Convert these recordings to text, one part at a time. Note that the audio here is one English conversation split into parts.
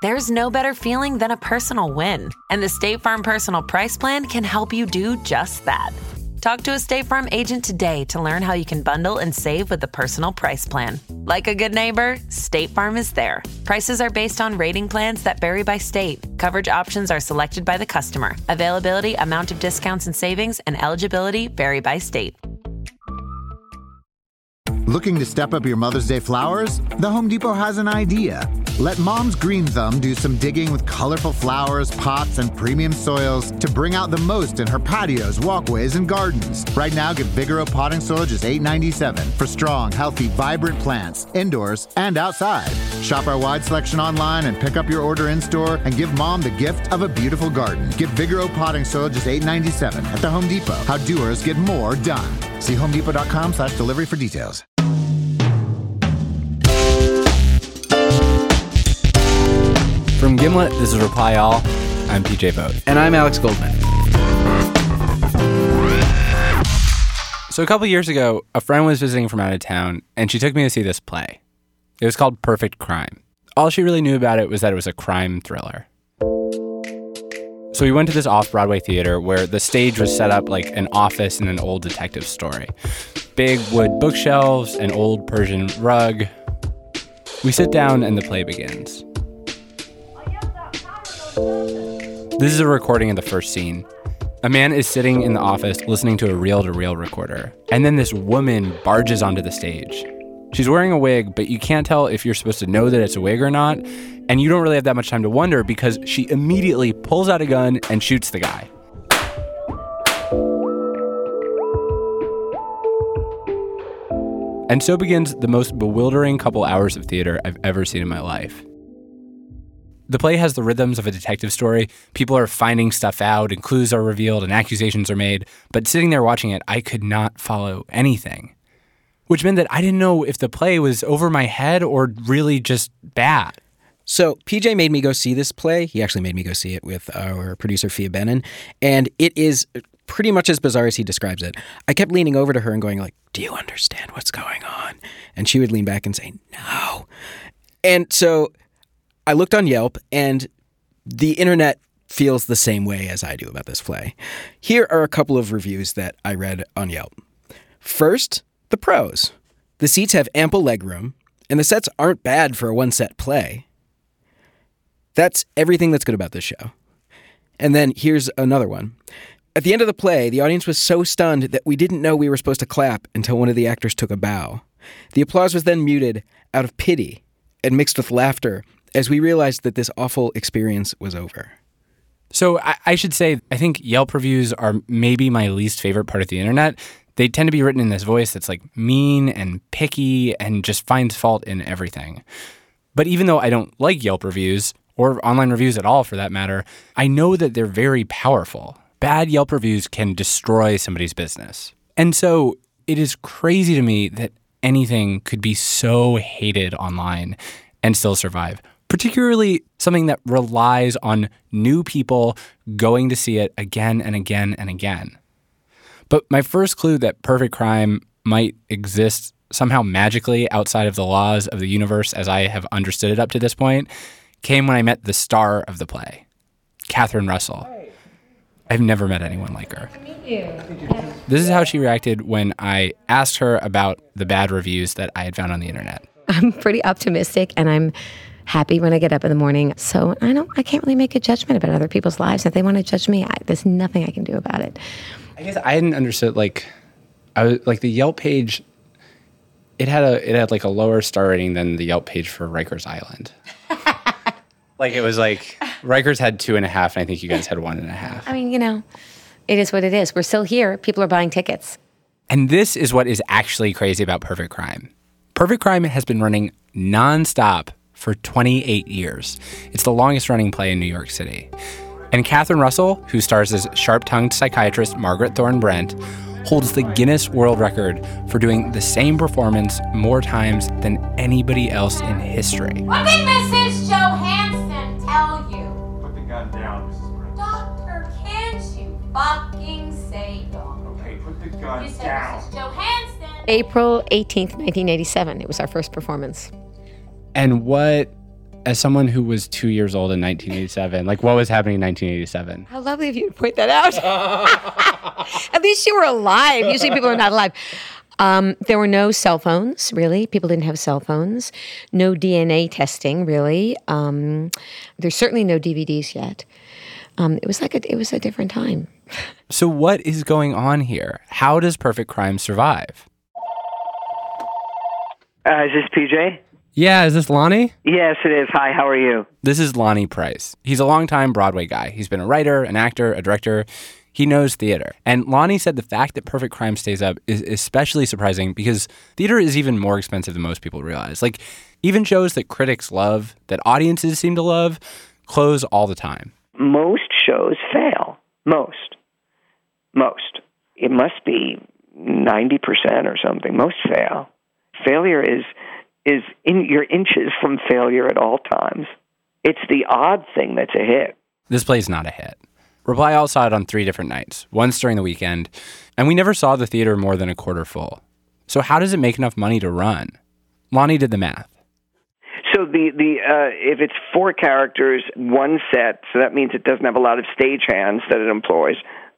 There's no better feeling than a personal win. And the State Farm Personal Price Plan can help you do just that. Talk to a State Farm agent today to learn how you can bundle and save with the Personal Price Plan. Like a good neighbor, State Farm is there. Prices are based on rating plans that vary by state. Coverage options are selected by the customer. Availability, amount of discounts and savings, and eligibility vary by state. Looking to step up your Mother's Day flowers? The Home Depot has an idea. Let Mom's Green Thumb do some digging with colorful flowers, pots, and premium soils to bring out the most in her patios, walkways, and gardens. Right now, get Vigoro potting soil just $8.97 for strong, healthy, vibrant plants, indoors and outside. Shop our wide selection online and pick up your order in-store and give Mom the gift of a beautiful garden. Get Vigoro potting soil just $8.97 at the Home Depot. How doers get more done. See homedepot.com/delivery for details. From Gimlet, this is Reply All. I'm PJ Vogt. And I'm Alex Goldman. So a couple years ago, a friend was visiting from out of town, and she took me to see this play. It was called Perfect Crime. All she really knew about it was that it was a crime thriller. So we went to this off-Broadway theater where the stage was set up like an office in an old detective story. Big wood bookshelves, an old Persian rug. We sit down and the play begins. This is a recording of the first scene. A man is sitting in the office listening to a reel-to-reel recorder. And then this woman barges onto the stage. She's wearing a wig, but you can't tell if you're supposed to know that it's a wig or not. And you don't really have that much time to wonder because she immediately pulls out a gun and shoots the guy. And so begins the most bewildering couple hours of theater I've ever seen in my life. The play has the rhythms of a detective story. People are finding stuff out and clues are revealed and accusations are made. But sitting there watching it, I could not follow anything. Which meant that I didn't know if the play was over my head or really just bad. So PJ made me go see this play. He actually made me go see it with our producer, Fia Benin. And it is pretty much as bizarre as he describes it. I kept leaning over to her and going like, do you understand what's going on? And she would lean back and say, no. And so I looked on Yelp, and the internet feels the same way as I do about this play. Here are a couple of reviews that I read on Yelp. First, the pros. The seats have ample legroom, and the sets aren't bad for a one-set play. That's everything that's good about this show. And then here's another one. At the end of the play, the audience was so stunned that we didn't know we were supposed to clap until one of the actors took a bow. The applause was then muted out of pity and mixed with laughter as we realized that this awful experience was over. So I should say, I think Yelp reviews are maybe my least favorite part of the internet. They tend to be written in this voice that's like mean and picky and just finds fault in everything. But even though I don't like Yelp reviews, or online reviews at all for that matter, I know that they're very powerful. Bad Yelp reviews can destroy somebody's business. And so it is crazy to me that anything could be so hated online and still survive. Particularly something that relies on new people going to see it again and again and again. But my first clue that Perfect Crime might exist somehow magically outside of the laws of the universe as I have understood it up to this point came when I met the star of the play, Catherine Russell. I've never met anyone like her. Nice to meet you. This is how she reacted when I asked her about the bad reviews that I had found on the internet. I'm pretty optimistic, and I'm happy when I get up in the morning. So I can't really make a judgment about other people's lives. If they want to judge me, there's nothing I can do about it. I guess I hadn't understood, the Yelp page, it had like a lower star rating than the Yelp page for Rikers Island. It was like Rikers had 2.5, and I think you guys had 1.5. I mean, it is what it is. We're still here. People are buying tickets. And this is what is actually crazy about Perfect Crime. Perfect Crime has been running nonstop for 28 years. It's the longest running play in New York City. And Catherine Russell, who stars as sharp-tongued psychiatrist Margaret Thorne Brent, holds the Guinness World Record for doing the same performance more times than anybody else in history. What did Mrs. Johansson tell you? Put the gun down, Mrs. Brent. Doctor, can't you fucking say dog? Okay, put the gun You said down. Mrs. Johansson. April 18th, 1987. It was our first performance. And what As someone who was 2 years old in 1987, like what was happening in 1987? How lovely of you to point that out. At least you were alive. Usually people are not alive. There were no cell phones, really. People didn't have cell phones. No DNA testing, really. There's certainly no DVDs yet. It was a different time. So what is going on here? How does Perfect Crime survive? Is this PJ? Yeah, is this Lonnie? Yes, it is. Hi, how are you? This is Lonnie Price. He's a longtime Broadway guy. He's been a writer, an actor, a director. He knows theater. And Lonnie said the fact that Perfect Crime stays up is especially surprising because theater is even more expensive than most people realize. Like, even shows that critics love, that audiences seem to love, close all the time. Most shows fail. Most. It must be 90% or something. Most fail. Failure is in your inches from failure at all times. It's the odd thing that's a hit. This play's not a hit. Reply All saw it on 3 different nights, once during the weekend, and we never saw the theater more than a quarter full. So how does it make enough money to run? Lonnie did the math. So if it's 4 characters, 1 set, so that means it doesn't have a lot of stagehands that it employs.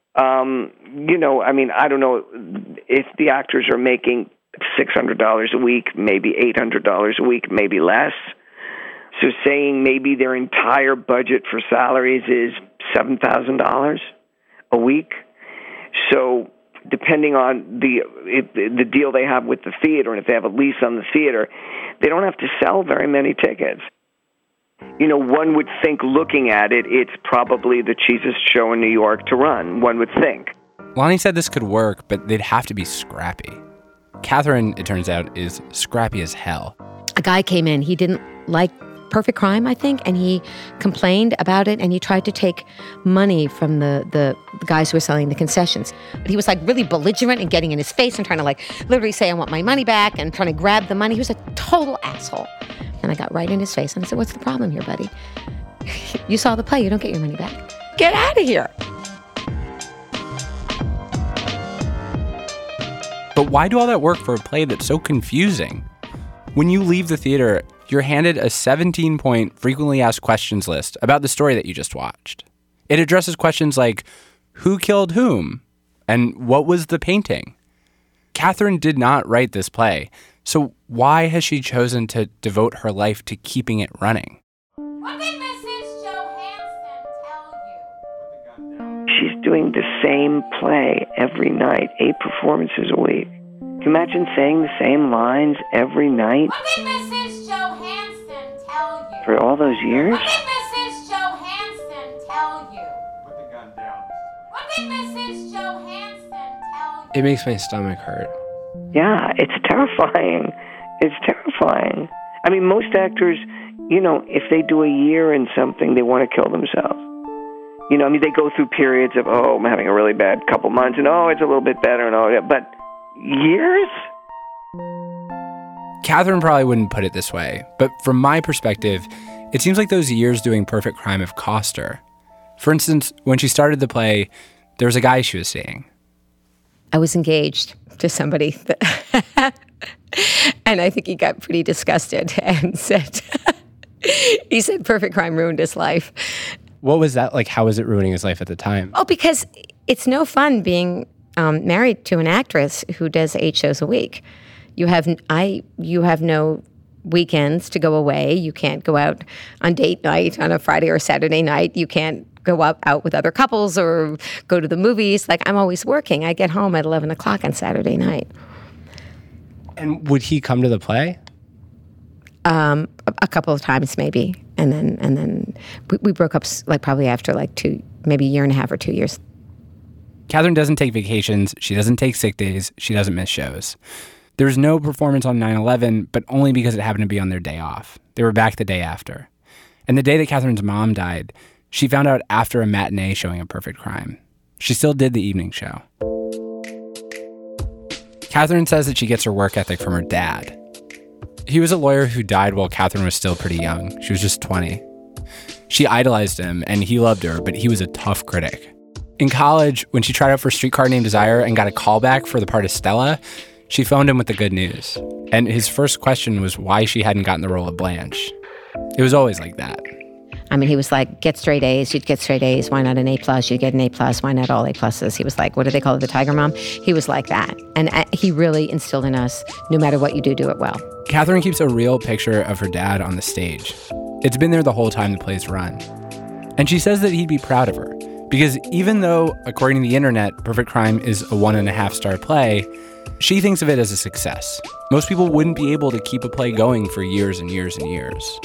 I don't know if the actors are making $600 a week, maybe $800 a week, maybe less. So saying maybe their entire budget for salaries is $7,000 a week. So depending on the deal they have with the theater, and if they have a lease on the theater, they don't have to sell very many tickets. One would think, looking at it, it's probably the cheapest show in New York to run, one would think. Lonnie said this could work, but they'd have to be scrappy. Catherine, it turns out, is scrappy as hell. A guy came in. He didn't like Perfect Crime, I think, and he complained about it, and he tried to take money from the guys who were selling the concessions. But he was really belligerent and getting in his face and trying to literally say, I want my money back, and trying to grab the money. He was a total asshole. And I got right in his face, and I said, what's the problem here, buddy? You saw the play. You don't get your money back. Get out of here. But why do all that work for a play that's so confusing? When you leave the theater, you're handed a 17-point frequently asked questions list about the story that you just watched. It addresses questions like, who killed whom? And what was the painting? Catherine did not write this play, so why has she chosen to devote her life to keeping it running? What did Mrs. Johansson tell you? She's doing the same play every night, 8 performances a week. Can you imagine saying the same lines every night? What did Mrs. Johansson tell you? For all those years? What did Mrs. Johansson tell you? Put the gun down. What did Mrs. Johansson tell you? It makes my stomach hurt. Yeah, it's terrifying. It's terrifying. I mean, most actors, if they do a year in something, they want to kill themselves. They go through periods of, I'm having a really bad couple months, and it's a little bit better, and all that. But years? Catherine probably wouldn't put it this way, but from my perspective, it seems like those years doing Perfect Crime have cost her. For instance, when she started the play, there was a guy she was seeing. I was engaged to somebody, and I think he got pretty disgusted and said, he said Perfect Crime ruined his life. What was that like? How was it ruining his life at the time? Oh, because it's no fun being married to an actress who does 8 shows a week. You have no weekends to go away. You can't go out on date night on a Friday or Saturday night. You can't go out with other couples or go to the movies. I'm always working. I get home at 11 o'clock on Saturday night. And would he come to the play? A couple of times maybe. And then we broke up probably after 2, maybe a year and a half or 2 years. Catherine doesn't take vacations. She doesn't take sick days. She doesn't miss shows. There was no performance on 9/11, but only because it happened to be on their day off. They were back the day after. And the day that Catherine's mom died, she found out after a matinee showing of Perfect Crime. She still did the evening show. Catherine says that she gets her work ethic from her dad. He was a lawyer who died while Catherine was still pretty young. She was just 20. She idolized him, and he loved her, but he was a tough critic. In college, when she tried out for Streetcar Named Desire and got a callback for the part of Stella, she phoned him with the good news. And his first question was why she hadn't gotten the role of Blanche. It was always like that. I mean, he was like, get straight A's, you'd get straight A's. Why not an A+? You'd get an A+. Why not all A+? He was like, what do they call it, the Tiger Mom? He was like that. And he really instilled in us, no matter what you do, do it well. Catherine keeps a real picture of her dad on the stage. It's been there the whole time the play's run. And she says that he'd be proud of her. Because even though, according to the internet, Perfect Crime is a 1.5-star play, she thinks of it as a success. Most people wouldn't be able to keep a play going for years and years and years.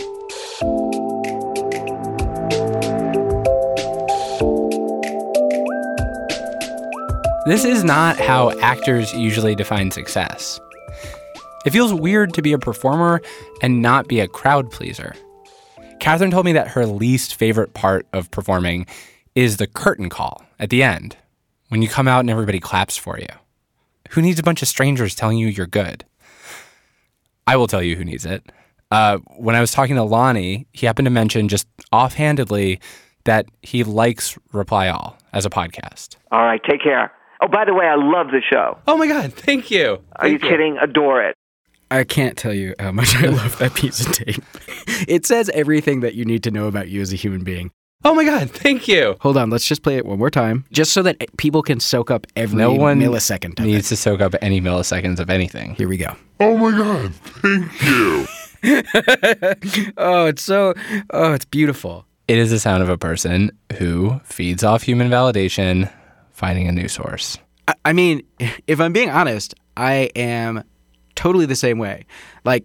This is not how actors usually define success. It feels weird to be a performer and not be a crowd pleaser. Catherine told me that her least favorite part of performing is the curtain call at the end, when you come out and everybody claps for you. Who needs a bunch of strangers telling you you're good? I will tell you who needs it. When I was talking to Lonnie, he happened to mention just offhandedly that he likes Reply All as a podcast. All right, take care. Oh, by the way, I love the show. Oh my God, thank you. Are you kidding? Adore it. I can't tell you how much I love that piece of tape. It says everything that you need to know about you as a human being. Oh my God, thank you. Hold on, let's just play it one more time, just so that people can soak up every millisecond of it. No one needs to soak up any milliseconds of anything. Here we go. Oh my God, thank you. It's beautiful. It is the sound of a person who feeds off human validation, finding a new source. I mean, if I'm being honest, I am totally the same way. My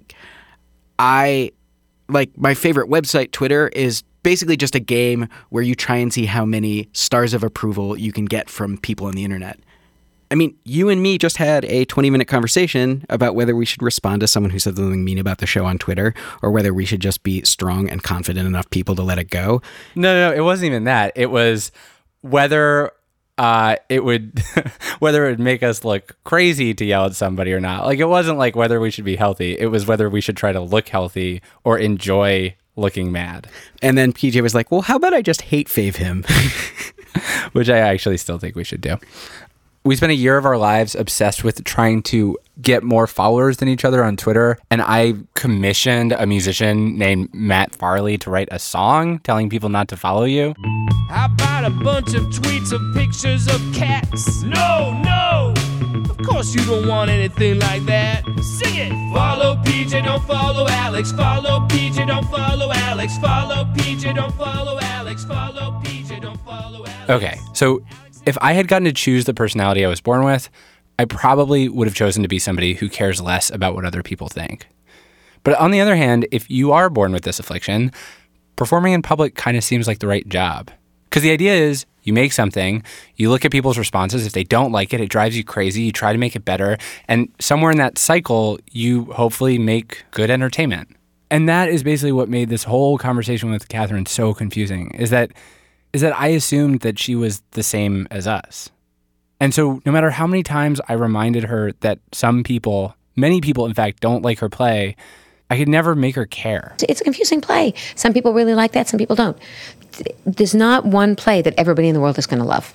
favorite website, Twitter, is basically just a game where you try and see how many stars of approval you can get from people on the internet. I mean, you and me just had a 20-minute conversation about whether we should respond to someone who said something mean about the show on Twitter, or whether we should just be strong and confident enough people to let it go. No, it wasn't even that. It was whether it would make us look crazy to yell at somebody or not. Like, it wasn't like whether we should be healthy. It was whether we should try to look healthy or enjoy looking mad. And then PJ was like, well, how about I just hate fave him? Which I actually still think we should do. We spent a year of our lives obsessed with trying to get more followers than each other on Twitter. And I commissioned a musician named Matt Farley to write a song telling people not to follow you. How about a bunch of tweets of pictures of cats? No! Of course you don't want anything like that. Sing it! Follow PJ, don't follow Alex. Follow PJ, don't follow Alex. Follow PJ, don't follow Alex. Follow PJ, don't follow Alex. Okay, so if I had gotten to choose the personality I was born with, I probably would have chosen to be somebody who cares less about what other people think. But on the other hand, if you are born with this affliction, performing in public kind of seems like the right job. Because the idea is you make something, you look at people's responses. If they don't like it, it drives you crazy. You try to make it better. And somewhere in that cycle, you hopefully make good entertainment. And that is basically what made this whole conversation with Catherine so confusing, is that I assumed that she was the same as us. And so no matter how many times I reminded her that some people, many people in fact, don't like her play, I could never make her care. It's a confusing play. Some people really like that, some people don't. There's not one play that everybody in the world is going to love.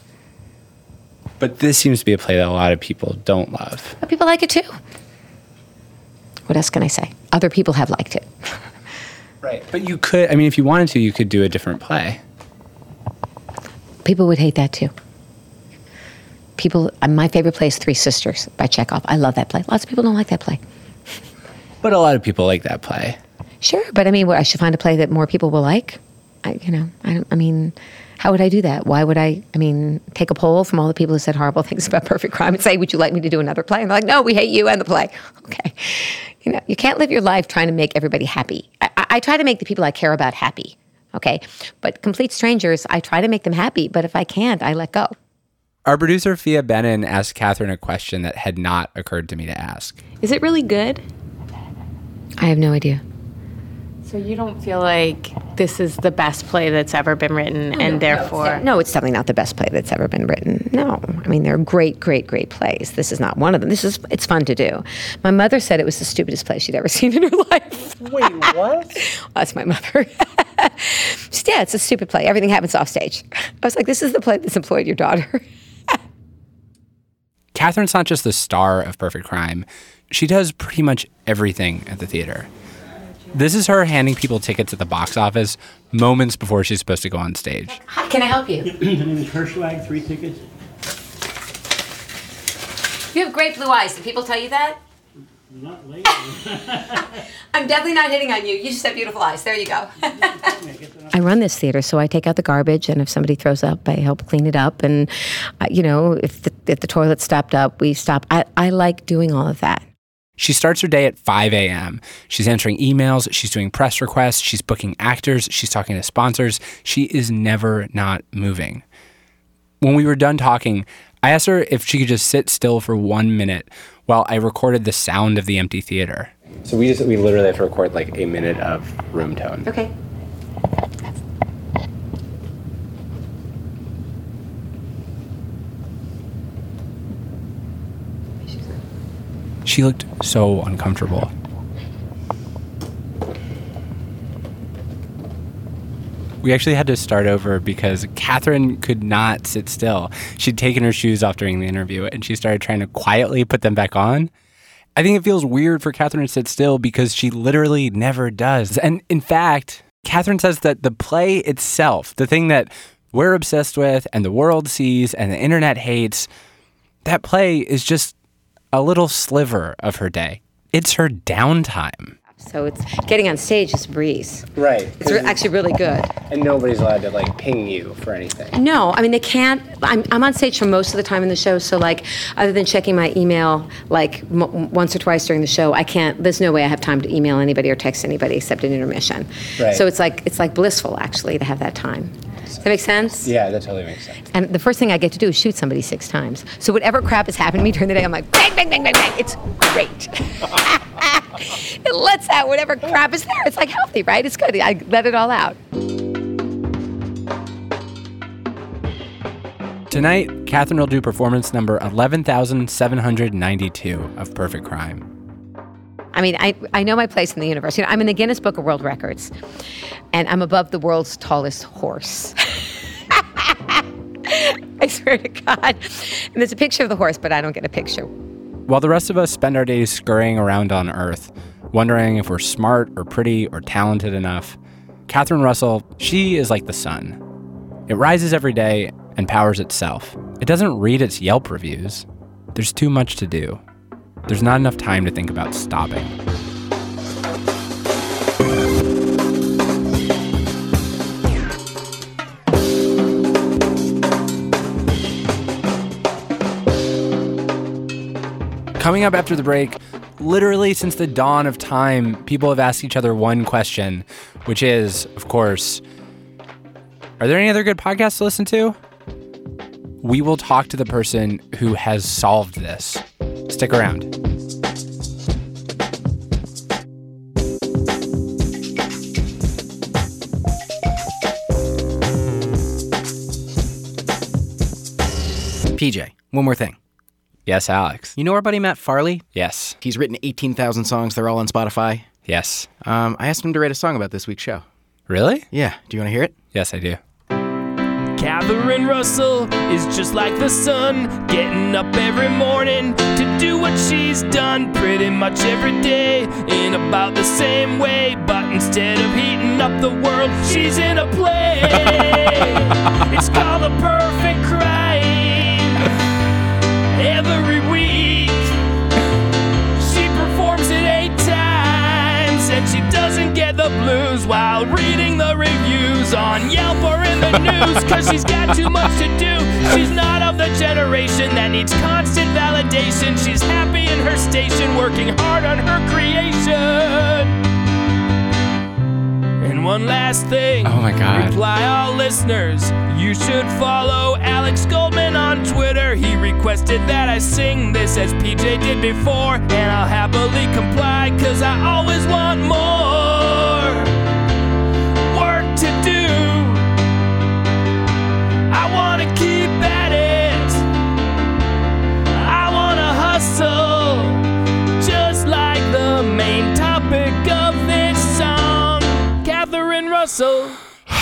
But this seems to be a play that a lot of people don't love. But people like it too. What else can I say? Other people have liked it. Right. But you could, if you wanted to, you could do a different play. People would hate that too. My favorite play is Three Sisters by Chekhov. I love that play. Lots of people don't like that play. But a lot of people like that play. Sure, but I should find a play that more people will like. How would I do that? Why would I take a poll from all the people who said horrible things about Perfect Crime and say, would you like me to do another play? And they're like, no, we hate you and the play. Okay. You can't live your life trying to make everybody happy. I try to make the people I care about happy. Okay. But complete strangers, I try to make them happy. But if I can't, I let go. Our producer, Fia Benin, asked Catherine a question that had not occurred to me to ask. Is it really good? I have no idea. So you don't feel like this is the best play that's ever been written, and therefore... No, it's definitely not the best play that's ever been written. No. There are great, great, great plays. This is not one of them. It's fun to do. My mother said it was the stupidest play she'd ever seen in her life. Wait, what? That's my mother. Yeah, it's a stupid play. Everything happens off stage. I was like, this is the play that's employed your daughter. Catherine's not just the star of Perfect Crime. She does pretty much everything at the theater. This is her handing people tickets at the box office moments before she's supposed to go on stage. Hi, can I help you? My name is Hirschlag, 3 tickets. You have great blue eyes. Did people tell you that? Not lately. I'm definitely not hitting on you. You just have beautiful eyes. There you go. I run this theater, so I take out the garbage, and if somebody throws up, I help clean it up. And, if the toilet's stopped up, we stop. I like doing all of that. She starts her day at 5 a.m. She's answering emails, she's doing press requests, she's booking actors, she's talking to sponsors. She is never not moving. When we were done talking, I asked her if she could just sit still for 1 minute while I recorded the sound of the empty theater. So we literally have to record like a minute of room tone. Okay. She looked so uncomfortable. We actually had to start over because Catherine could not sit still. She'd taken her shoes off during the interview and she started trying to quietly put them back on. I think it feels weird for Catherine to sit still because she literally never does. And in fact, Catherine says that the play itself, the thing that we're obsessed with and the world sees and the internet hates, that play is just a little sliver of her day. It's her downtime. So it's getting on stage is a breeze. Right. It's actually really good. And nobody's allowed to like ping you for anything. No, I mean they can't. I'm on stage for most of the time in the show, so like other than checking my email like once or twice during the show, I can't. There's no way I have time to email anybody or text anybody except in intermission. Right. So it's like blissful actually to have that time. Does that make sense? Yeah, that totally makes sense. And the first thing I get to do is shoot somebody 6 times. So whatever crap has happened to me during the day, I'm like bang, bang, bang, bang, bang. It's great. It lets out whatever crap is there. It's like healthy, right? It's good. I let it all out. Tonight, Catherine will do performance number 11,792 of Perfect Crime. I mean, I know my place in the universe. I'm in the Guinness Book of World Records, and I'm above the world's tallest horse. I swear to God. And there's a picture of the horse, but I don't get a picture. While the rest of us spend our days scurrying around on Earth, wondering if we're smart or pretty or talented enough, Catherine Russell, she is like the sun. It rises every day and powers itself. It doesn't read its Yelp reviews. There's too much to do. There's not enough time to think about stopping. Coming up after the break, literally since the dawn of time, people have asked each other one question, which is, of course, are there any other good podcasts to listen to? We will talk to the person who has solved this. Stick around. PJ, one more thing. Yes, Alex. You know our buddy Matt Farley? Yes. He's written 18,000 songs. They're all on Spotify. Yes. I asked him to write a song about this week's show. Really? Yeah. Do you want to hear it? Yes, I do. Catherine Russell is just like the sun, getting up every morning to do what she's done pretty much every day in about the same way. But instead of heating up the world, she's in a play. It's called A Perfect Crime. Every week she performs it 8 times, and she doesn't get the blues while reading the reviews on Yelp or in the news, cause she's got too much to do. She's not of the generation that needs constant validation. She's happy in her station, working hard on her creation. And one last thing. Oh my God. Reply all listeners. You should follow Alex Goldman on Twitter. He requested that I sing this as PJ did before, and I'll happily comply, cause I always want more work to do. I wanna keep at it. I wanna hustle, just like the main topic of this song, Catherine Russell.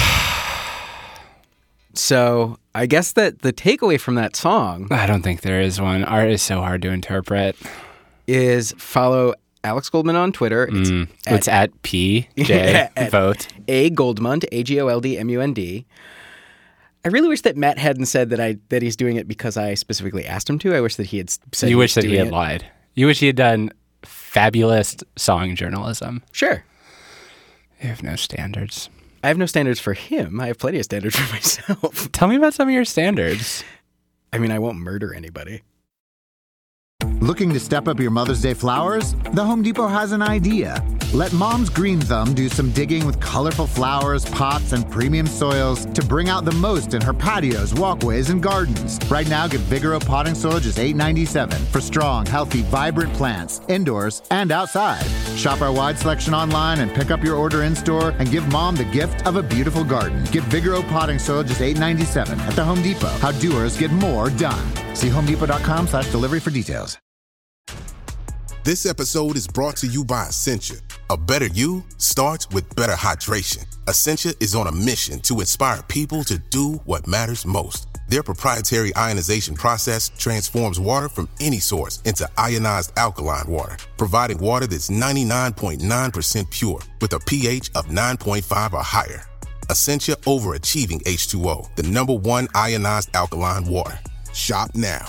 So I guess that the takeaway from that song, I don't think there is one. Art is so hard to interpret. is follow Alex Goldman on Twitter. It's at PJ Vote. A Goldmund, AGOLDMUND. I really wish that Matt hadn't said that he's doing it because I specifically asked him to. I wish that he had said You wish that he had it. lied. You wish he had done fabulous song journalism. Sure. You have no standards. I have no standards for him. I have plenty of standards for myself. Tell me about some of your standards. I mean, I won't murder anybody. Looking to step up your Mother's Day flowers? The Home Depot has an idea. Let Mom's Green Thumb do some digging with colorful flowers, pots, and premium soils to bring out the most in her patios, walkways, and gardens. Right now, get Vigoro potting soil just $8.97 for strong, healthy, vibrant plants, indoors and outside. Shop our wide selection online and pick up your order in-store and give Mom the gift of a beautiful garden. Get Vigoro potting soil just $8.97 at the Home Depot. How doers get more done. See homedepot.com/delivery for details. This episode is brought to you by Essentia. A better you starts with better hydration. Essentia is on a mission to inspire people to do what matters most. Their proprietary ionization process transforms water from any source into ionized alkaline water, providing water that's 99.9% pure with a pH of 9.5 or higher. Essentia Overachieving H2O, the #1 ionized alkaline water. Shop now.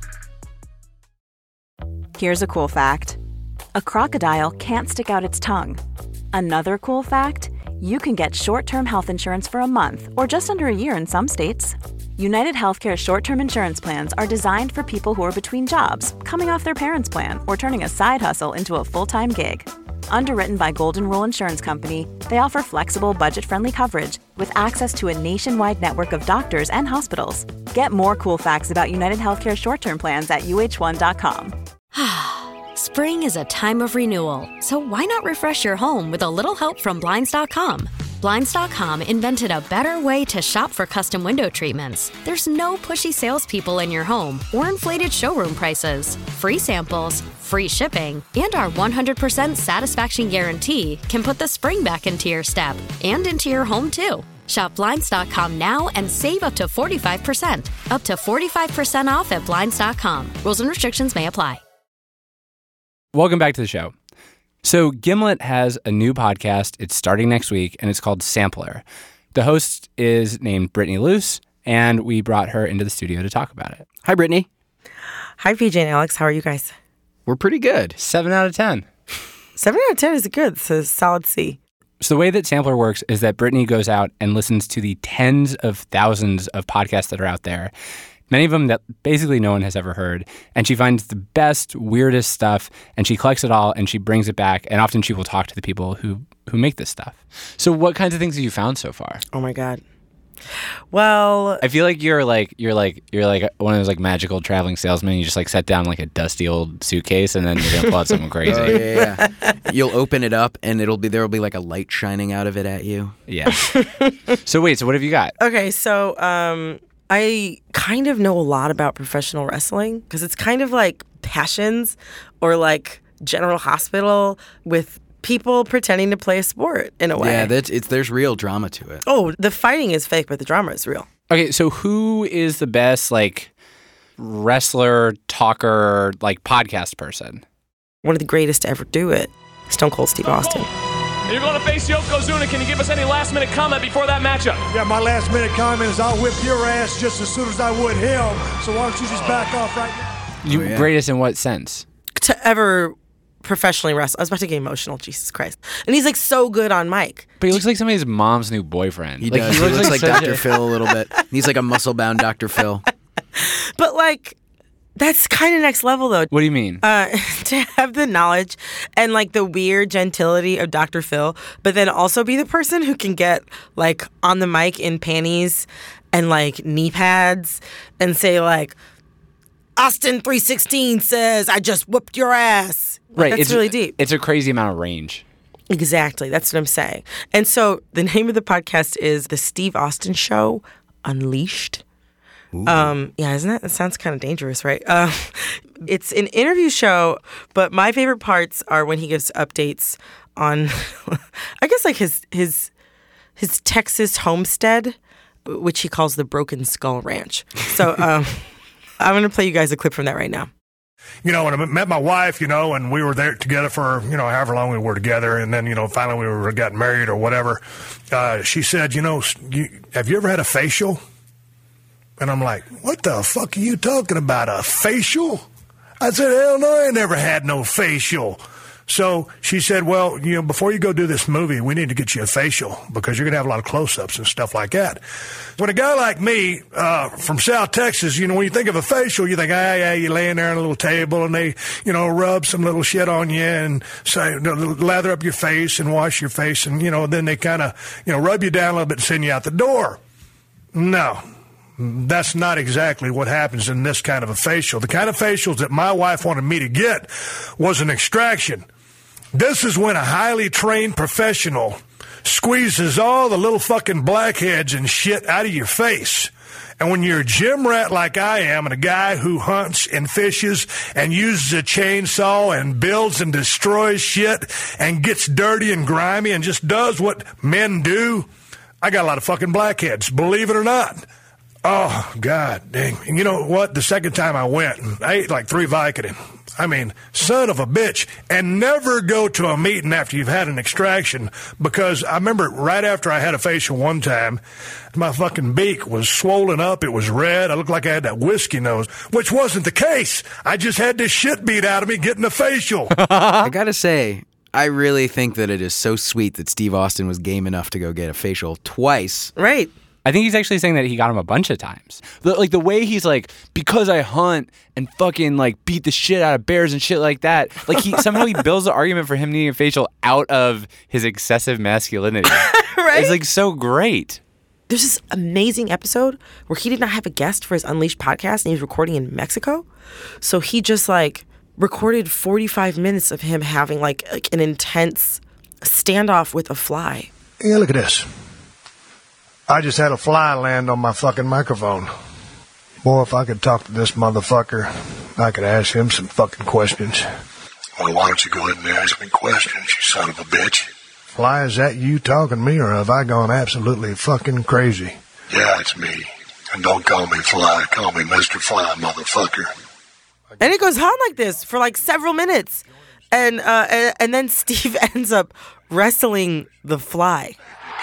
Here's a cool fact. A crocodile can't stick out its tongue. Another cool fact, you can get short-term health insurance for a month or just under a year in some states. United Healthcare short-term insurance plans are designed for people who are between jobs, coming off their parents' plan, or turning a side hustle into a full-time gig. Underwritten by Golden Rule Insurance Company, they offer flexible, budget-friendly coverage with access to a nationwide network of doctors and hospitals. Get more cool facts about United Healthcare short-term plans at uh1.com. Spring is a time of renewal, so why not refresh your home with a little help from Blinds.com? Blinds.com invented a better way to shop for custom window treatments. There's no pushy salespeople in your home or inflated showroom prices. Free samples, free shipping, and our 100% satisfaction guarantee can put the spring back into your step and into your home, too. Shop Blinds.com now and save up to 45%. Up to 45% off at Blinds.com. Rules and restrictions may apply. Welcome back to the show. So Gimlet has a new podcast. It's starting next week, and it's called Sampler. The host is named Brittany Luce, and we brought her into the studio to talk about it. Hi, Brittany. Hi, PJ and Alex. How are you guys? We're pretty good. 7 out of 10. 7 out of 10 is good. It's a solid C. So the way that Sampler works is that Brittany goes out and listens to the tens of thousands of podcasts that are out there, many of them that basically no one has ever heard. And she finds the best, weirdest stuff, and she collects it all, and she brings it back. And often she will talk to the people who make this stuff. So what kinds of things have you found so far? Oh, my God. Well, I feel like you're like one of those like magical traveling salesmen. You just like set down like a dusty old suitcase, and then you're gonna pull out something crazy. Oh, yeah. You'll open it up, and there will be like a light shining out of it at you. Yeah. So what have you got? Okay, so I kind of know a lot about professional wrestling because it's kind of like Passions or like General Hospital with people pretending to play a sport in a way. Yeah, there's real drama to it. Oh, the fighting is fake, but the drama is real. Okay, so who is the best like wrestler, talker, like podcast person? One of the greatest to ever do it, Stone Cold Steve Austin. You're going to face Yokozuna. Can you give us any last-minute comment before that matchup? Yeah, my last-minute comment is I'll whip your ass just as soon as I would him. So why don't you just back off right now? Greatest in what sense? To ever professionally wrestle. I was about to get emotional. Jesus Christ. And he's like so good on mic. But he looks like somebody's mom's new boyfriend. He does. He looks like Dr. Phil a little bit. He's like a muscle-bound Dr. Phil. But like, that's kind of next level, though. What do you mean? To have the knowledge and like the weird gentility of Dr. Phil, but then also be the person who can get like on the mic in panties and like knee pads and say like, Austin 316 says, I just whooped your ass. Right. That's really deep. It's a crazy amount of range. Exactly. That's what I'm saying. And so the name of the podcast is The Steve Austin Show Unleashed. Yeah, isn't that? It sounds kind of dangerous, right? It's an interview show, but my favorite parts are when he gives updates on, I guess, like his Texas homestead, which he calls the Broken Skull Ranch. So I'm going to play you guys a clip from that right now. You know, when I met my wife, you know, and we were there together for, you know, however long we were together, and then, you know, finally we got married or whatever, she said, you know, have you ever had a facial? And I'm like, what the fuck are you talking about, a facial? I said, hell no, I ain't never had no facial. So she said, well, you know, before you go do this movie, we need to get you a facial because you're going to have a lot of close-ups and stuff like that. When a guy like me from South Texas, you know, when you think of a facial, you think, yeah, you're laying there on a little table and they, you know, rub some little shit on you and say, lather up your face and wash your face and, you know, then they kind of, you know, rub you down a little bit and send you out the door. No. That's not exactly what happens in this kind of a facial. The kind of facials that my wife wanted me to get was an extraction. This is when a highly trained professional squeezes all the little fucking blackheads and shit out of your face. And when you're a gym rat like I am, and a guy who hunts and fishes and uses a chainsaw and builds and destroys shit and gets dirty and grimy and just does what men do, I got a lot of fucking blackheads, believe it or not. Oh, God dang. And you know what? The second time I went, I ate like 3 Vicodin. I mean, son of a bitch. And never go to a meeting after you've had an extraction, because I remember right after I had a facial one time, my fucking beak was swollen up. It was red. I looked like I had that whiskey nose, which wasn't the case. I just had this shit beat out of me getting a facial. I gotta say, I really think that it is so sweet that Steve Austin was game enough to go get a facial twice. Right. I think he's actually saying that he got him a bunch of times. Like the way he's like, because I hunt and fucking like beat the shit out of bears and shit like that. Like somehow he builds the argument for him needing a facial out of his excessive masculinity. Right? It's like so great. There's this amazing episode where he did not have a guest for his Unleashed podcast and he was recording in Mexico. So he just like recorded 45 minutes of him having like an intense standoff with a fly. Yeah, look at this. I just had a fly land on my fucking microphone. Boy, if I could talk to this motherfucker, I could ask him some fucking questions. Well, why don't you go ahead and ask me questions, you son of a bitch? Fly, is that you talking to me, or have I gone absolutely fucking crazy? Yeah, it's me. And don't call me Fly, call me Mr. Fly, motherfucker. And it goes on like this for like several minutes. And then Steve ends up wrestling the fly.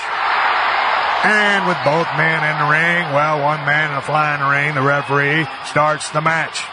And with both men in the ring, well, one man and a fly in the ring, the referee starts the match.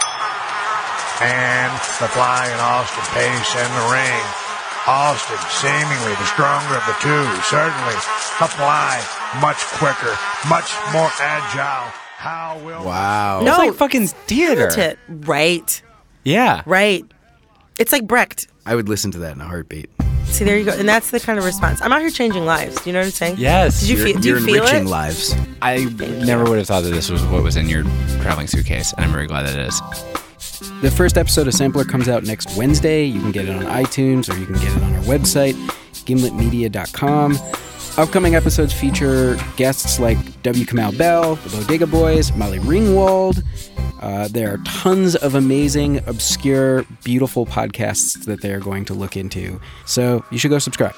And the Fly and Austin Pace in the ring. Austin, seemingly the stronger of the two. Certainly, the Fly, much quicker, much more agile. How will... Wow. No, it's like fucking theater. Right. Yeah. Right. It's like Brecht. I would listen to that in a heartbeat. See, there you go. And that's the kind of response. I'm out here changing lives. Do you know what I'm saying? Yes. Do you feel enriching it? lives. I never would have thought that this was what was in your traveling suitcase, and I'm very glad that it is. The first episode of Sampler comes out next Wednesday. You can get it on iTunes or you can get it on our website, gimletmedia.com. Upcoming episodes feature guests like W. Kamau Bell, the Bodega Boys, Molly Ringwald. There are tons of amazing, obscure, beautiful podcasts that they're going to look into. So you should go subscribe.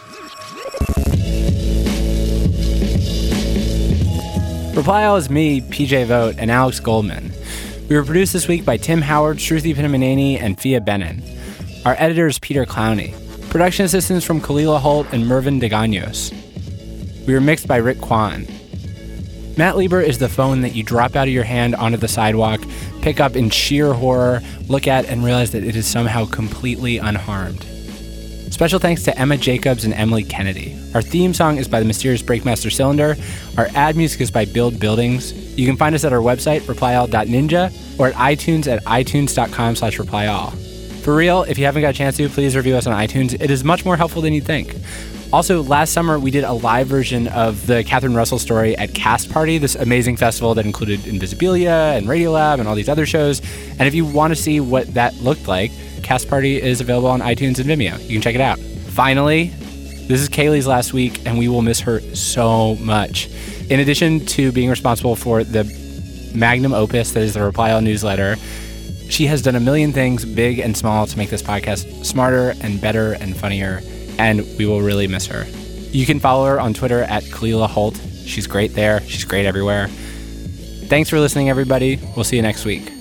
Reply All is me, PJ Vogt, and Alex Goldman. We were produced this week by Tim Howard, Shruti Pinamaneni, and Fia Benin. Our editor is Peter Clowney. Production assistants from Kalila Holt and Mervyn DeGaños. We were mixed by Rick Kwan. Matt Lieber is the phone that you drop out of your hand onto the sidewalk, pick up in sheer horror, look at, and realize that it is somehow completely unharmed. Special thanks to Emma Jacobs and Emily Kennedy. Our theme song is by the mysterious Breakmaster Cylinder. Our ad music is by Build Buildings. You can find us at our website, replyall.ninja, or at iTunes at itunes.com/replyall. For real, if you haven't got a chance to, please review us on iTunes. It is much more helpful than you'd think. Also, last summer, we did a live version of the Catherine Russell story at Cast Party, this amazing festival that included Invisibilia and Radiolab and all these other shows. And if you want to see what that looked like, Cast Party is available on iTunes and Vimeo. You can check it out. Finally, this is Kaylee's last week, and we will miss her so much. In addition to being responsible for the magnum opus that is the Reply All newsletter, she has done a million things, big and small, to make this podcast smarter and better and funnier, and we will really miss her. You can follow her on Twitter at Kalila Holt. She's great there. She's great everywhere. Thanks for listening, everybody. We'll see you next week.